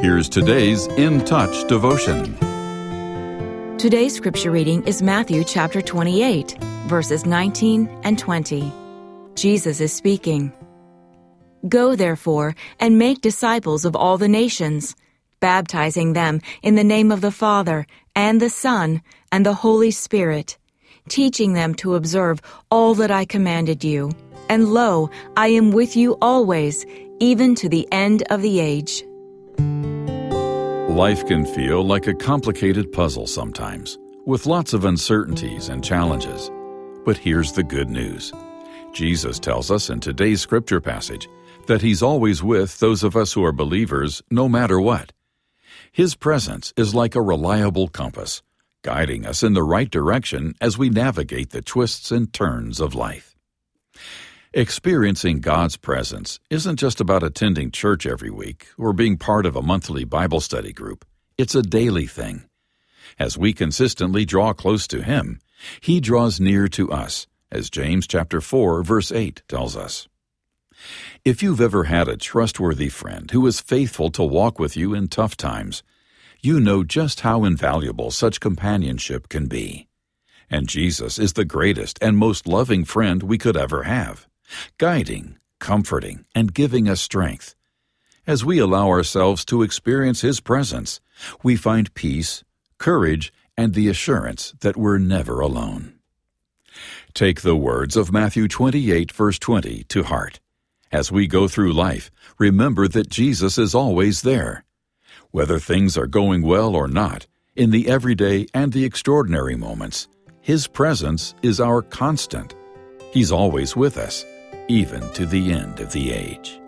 Here's today's In Touch devotion. Today's scripture reading is Matthew chapter 28, verses 19 and 20. Jesus is speaking. Go, therefore, and make disciples of all the nations, baptizing them in the name of the Father, and the Son, and the Holy Spirit, teaching them to observe all that I commanded you. And lo, I am with you always, even to the end of the age. Life can feel like a complicated puzzle sometimes, with lots of uncertainties and challenges. But here's the good news. Jesus tells us in today's scripture passage that He's always with those of us who are believers no matter what. His presence is like a reliable compass, guiding us in the right direction as we navigate the twists and turns of life. Experiencing God's presence isn't just about attending church every week or being part of a monthly Bible study group. It's a daily thing. As we consistently draw close to Him, He draws near to us, as James chapter 4, verse 8 tells us. If you've ever had a trustworthy friend who is faithful to walk with you in tough times, you know just how invaluable such companionship can be. And Jesus is the greatest and most loving friend we could ever have, guiding, comforting, and giving us strength. As we allow ourselves to experience His presence, we find peace, courage, and the assurance that we're never alone. Take the words of Matthew 28, verse 20 to heart. As we go through life, remember that Jesus is always there. Whether things are going well or not, in the everyday and the extraordinary moments, His presence is our constant. He's always with us, even to the end of the age.